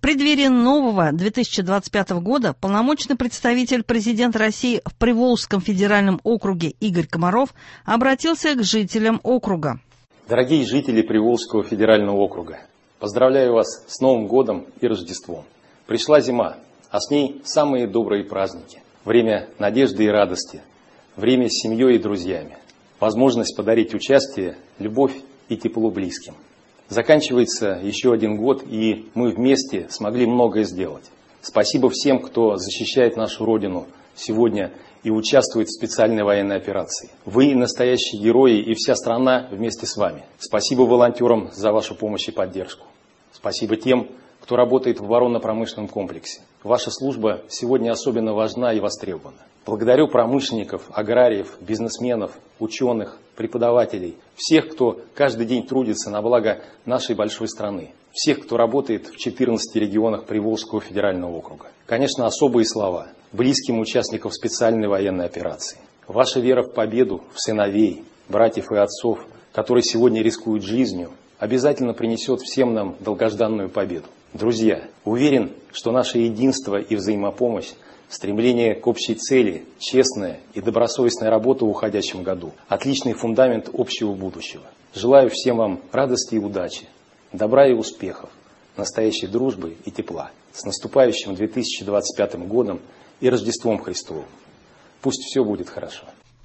преддверии нового 2025 года полномочный представитель президента России в Приволжском федеральном округе Игорь Комаров обратился к жителям округа. Дорогие жители Приволжского федерального округа, поздравляю вас с Новым годом и Рождеством. Пришла зима, а с ней самые добрые праздники. Время надежды и радости, время с семьей и друзьями, возможность подарить участие, любовь и тепло близким. Заканчивается еще один год, и мы вместе смогли многое сделать. Спасибо всем, кто защищает нашу Родину сегодня и участвует в специальной военной операции. Вы настоящие герои, и вся страна вместе с вами. Спасибо волонтерам за вашу помощь и поддержку. Спасибо тем, кто работает в оборонно-промышленном комплексе. Ваша служба сегодня особенно важна и востребована. Благодарю промышленников, аграриев, бизнесменов, ученых, преподавателей, всех, кто каждый день трудится на благо нашей большой страны, всех, кто работает в 14 регионах Приволжского федерального округа. Конечно, особые слова близким участникам специальной военной операции. Ваша вера в победу, в сыновей, братьев и отцов, которые сегодня рискуют жизнью, обязательно принесет всем нам долгожданную победу. Друзья, уверен, что наше единство и взаимопомощь, стремление к общей цели, честная и добросовестная работа в уходящем году – отличный фундамент общего будущего. Желаю всем вам радости и удачи, добра и успехов, настоящей дружбы и тепла. С наступающим 2025 годом и Рождеством Христовым. Пусть все будет хорошо.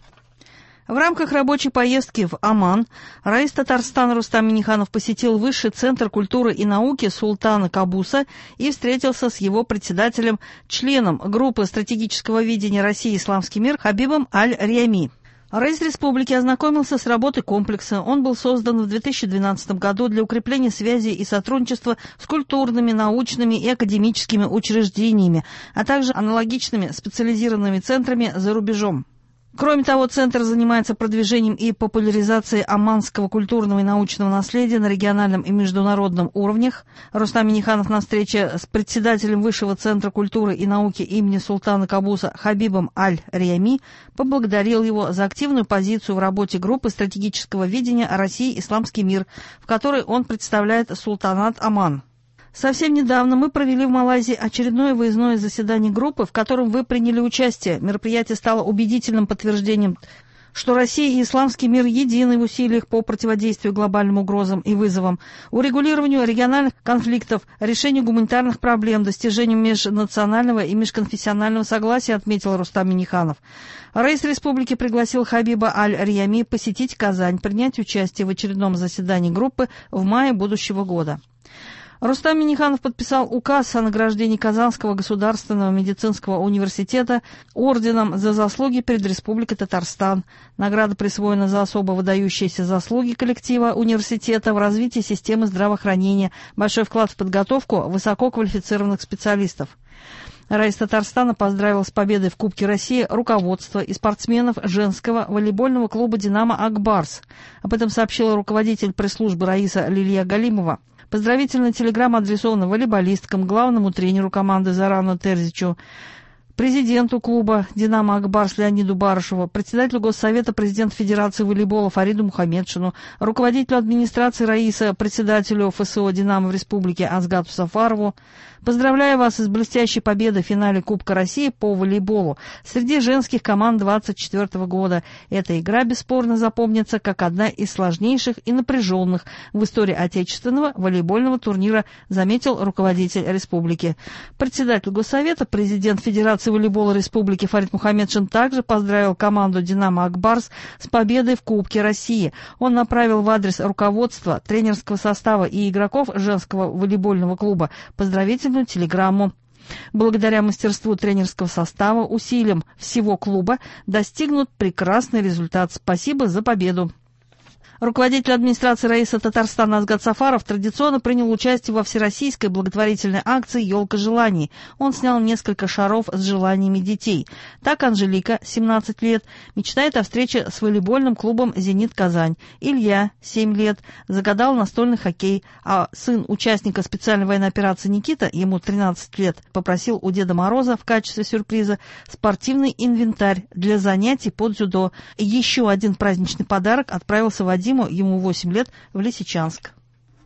В рамках рабочей поездки в Оман раис Татарстана Рустам Минниханов посетил Высший центр культуры и науки Султана Кабуса и встретился с его председателем, членом группы стратегического видения России «Исламский мир» Хабибом Аль-Риями. Раис республики ознакомился с работой комплекса. Он был создан в 2012 году для укрепления связи и сотрудничества с культурными, научными и академическими учреждениями, а также аналогичными специализированными центрами за рубежом. Кроме того, Центр занимается продвижением и популяризацией оманского культурного и научного наследия на региональном и международном уровнях. Рустам Минниханов на встрече с председателем Высшего центра культуры и науки имени Султана Кабуса Хабибом Аль-Риями поблагодарил его за активную позицию в работе группы стратегического видения России «Исламский мир», в которой он представляет Султанат Оман. Совсем недавно мы провели в Малайзии очередное выездное заседание группы, в котором вы приняли участие. Мероприятие стало убедительным подтверждением, что Россия и исламский мир едины в усилиях по противодействию глобальным угрозам и вызовам, урегулированию региональных конфликтов, решению гуманитарных проблем, достижению межнационального и межконфессионального согласия, отметил Рустам Минниханов. Раис республики пригласил Хабиба Аль-Риями посетить Казань, принять участие в очередном заседании группы в мае будущего года. Рустам Минниханов подписал указ о награждении Казанского государственного медицинского университета орденом за заслуги перед Республикой Татарстан. Награда присвоена за особо выдающиеся заслуги коллектива университета в развитии системы здравоохранения, большой вклад в подготовку высококвалифицированных специалистов. Раис Татарстана поздравил с победой в Кубке России руководство и спортсменов женского волейбольного клуба «Динамо Акбарс». Об этом сообщила руководитель пресс-службы Раиса Лилия Галимова. Поздравительная телеграмма адресована волейболисткам, главному тренеру команды Зарану Терзичу, президенту клуба «Динамо Акбарс» Леониду Барышеву, председателю Госсовета, президента Федерации волейбола Фариду Мухаммедшину, руководителю администрации Раиса, председателю ФСО «Динамо» в республике Азгату Сафарову. Поздравляю вас с блестящей победой в финале Кубка России по волейболу среди женских команд 2024 года. Эта игра бесспорно запомнится как одна из сложнейших и напряженных в истории отечественного волейбольного турнира, заметил руководитель республики. Председатель Госсовета, президент Федерации волейбола республики Фарид Мухаммедшин также поздравил команду «Динамо Акбарс» с победой в Кубке России. Он направил в адрес руководства, тренерского состава и игроков женского волейбольного клуба поздравительную телеграмму. Благодаря мастерству тренерского состава, усилиям всего клуба достигнут прекрасный результат. Спасибо за победу. Руководитель администрации Раиса Татарстана Азгат Сафаров традиционно принял участие во всероссийской благотворительной акции «Елка желаний». Он снял несколько шаров с желаниями детей. Так Анжелика, 17 лет, мечтает о встрече с волейбольным клубом «Зенит Казань». Илья, 7 лет, загадал настольный хоккей, а сын участника специальной военной операции Никита, ему 13 лет, попросил у Деда Мороза в качестве сюрприза спортивный инвентарь для занятий по дзюдо. Еще один праздничный подарок отправился Вадиму, ему 8 лет, в Лисичанск.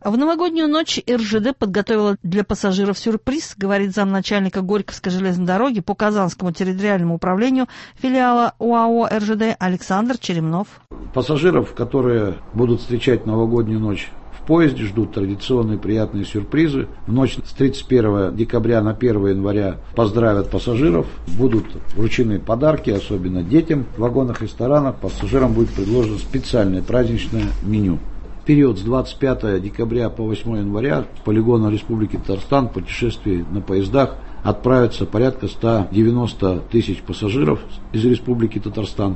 В новогоднюю ночь РЖД подготовила для пассажиров сюрприз, говорит замначальника Горьковской железной дороги по Казанскому территориальному управлению филиала ОАО РЖД Александр Черемнов. Пассажиров, которые будут встречать новогоднюю ночь в поезде, ждут традиционные приятные сюрпризы. В ночь с 31 декабря на 1 января поздравят пассажиров. Будут вручены подарки, особенно детям. В вагонах-ресторанах пассажирам будет предложено специальное праздничное меню. В период с 25 декабря по 8 января с полигона Республики Татарстан в путешествии на поездах отправятся порядка 190 тысяч пассажиров из Республики Татарстан.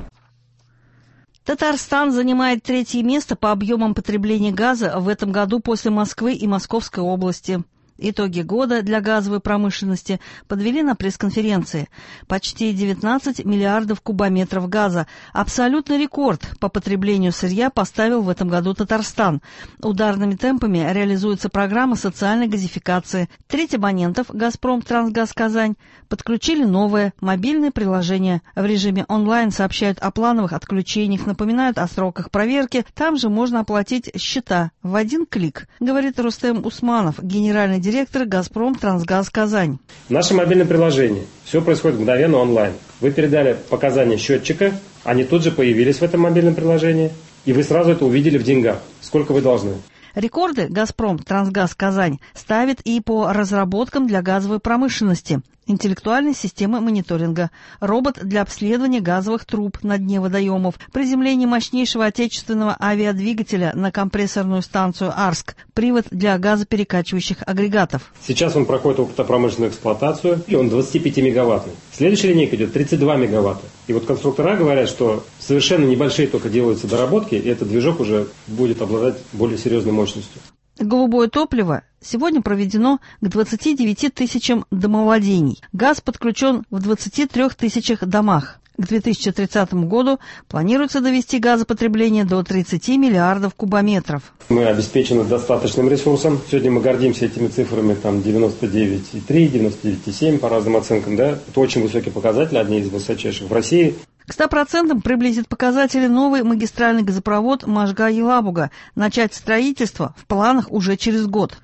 Татарстан занимает 3-е место по объемам потребления газа в этом году после Москвы и Московской области. Итоги года для газовой промышленности подвели на пресс-конференции. Почти 19 миллиардов кубометров газа. Абсолютный рекорд по потреблению сырья поставил в этом году Татарстан. Ударными темпами реализуется программа социальной газификации. Треть абонентов «Газпром Трансгаз Казань» подключили новое мобильное приложение. В режиме онлайн сообщают о плановых отключениях, напоминают о сроках проверки. Там же можно оплатить счета в один клик, говорит Рустем Усманов, генеральный директор «Газпром Трансгаз Казань». В нашем мобильном приложении все происходит мгновенно онлайн. Вы передали показания счетчика, они тут же появились в этом мобильном приложении, и вы сразу это увидели в деньгах, сколько вы должны. Рекорды «Газпром Трансгаз Казань» ставит и по разработкам для газовой промышленности. Интеллектуальной системы мониторинга, робот для обследования газовых труб на дне водоемов, приземление мощнейшего отечественного авиадвигателя на компрессорную станцию Арск, привод для газоперекачивающих агрегатов. Сейчас он проходит опытно-промышленную эксплуатацию, и он 25 мегаваттный. Следующая линейка идет 32 мегаватта. И вот конструктора говорят, что совершенно небольшие только делаются доработки, и этот движок уже будет обладать более серьезной мощностью. Голубое топливо сегодня проведено к 29 тысячам домовладений. Газ подключен в 23 тысячах домах. К 2030 году планируется довести газопотребление до 30 миллиардов кубометров. Мы обеспечены достаточным ресурсом. Сегодня мы гордимся этими цифрами, там 99,3, 99,7 по разным оценкам. Да? Это очень высокие показатели, одни из высочайших в России. К 100% приблизит показатели новый магистральный газопровод Можга-Елабуга. Начать строительство в планах уже через год.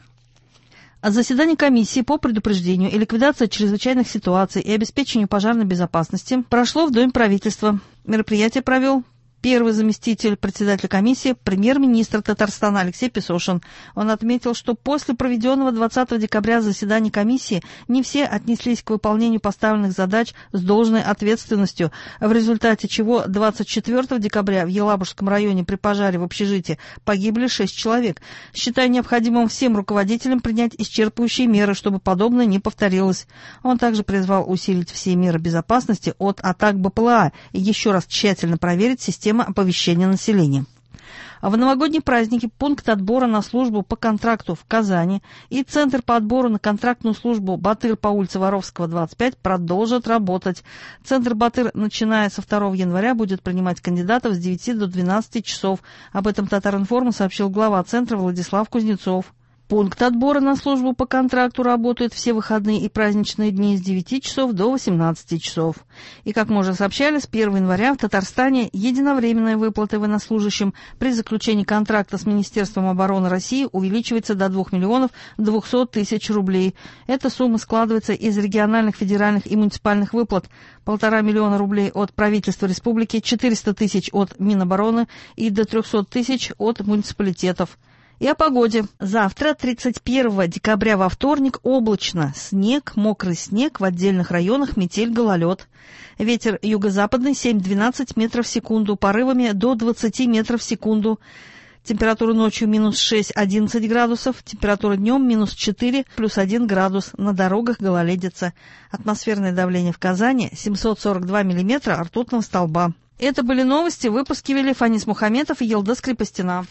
Заседание комиссии по предупреждению и ликвидации чрезвычайных ситуаций и обеспечению пожарной безопасности прошло в Доме правительства. Мероприятие провел первый заместитель председателя комиссии, премьер-министр Татарстана Алексей Песошин. Он отметил, что после проведенного 20 декабря заседания комиссии не все отнеслись к выполнению поставленных задач с должной ответственностью, в результате чего 24 декабря в Елабужском районе при пожаре в общежитии погибли 6 человек. Считая необходимым всем руководителям принять исчерпывающие меры, чтобы подобное не повторилось. Он также призвал усилить все меры безопасности от атак БПЛА и еще раз тщательно проверить систему оповещения населения. А в новогодние праздники пункт отбора на службу по контракту в Казани и Центр по отбору на контрактную службу «Батыр» по улице Воровского, 25 продолжат работать. Центр «Батыр», начиная со 2 января, будет принимать кандидатов с 9 до 12 часов. Об этом Татар-Информ сообщил глава центра Владислав Кузнецов. Пункт отбора на службу по контракту работает все выходные и праздничные дни с 9 часов до 18 часов. И, как мы уже сообщали, с 1 января в Татарстане единовременные выплаты военнослужащим при заключении контракта с Министерством обороны России увеличивается до 2 миллионов 200 тысяч рублей. Эта сумма складывается из региональных, федеральных и муниципальных выплат. 1,5 миллиона рублей от правительства республики, 400 тысяч от Минобороны и до 300 тысяч от муниципалитетов. И о погоде. Завтра, 31 декабря, во вторник, облачно. Снег, мокрый снег, в отдельных районах метель, гололед. Ветер юго-западный 7-12 метров в секунду, порывами до 20 метров в секунду. Температура ночью минус 6-11 градусов, температура днем минус 4 плюс 1 градус. На дорогах гололедица. Атмосферное давление в Казани 742 миллиметра ртутного столба. Это были новости. Выпуски вели Фанис Мухаметов и Елдас Крепостина.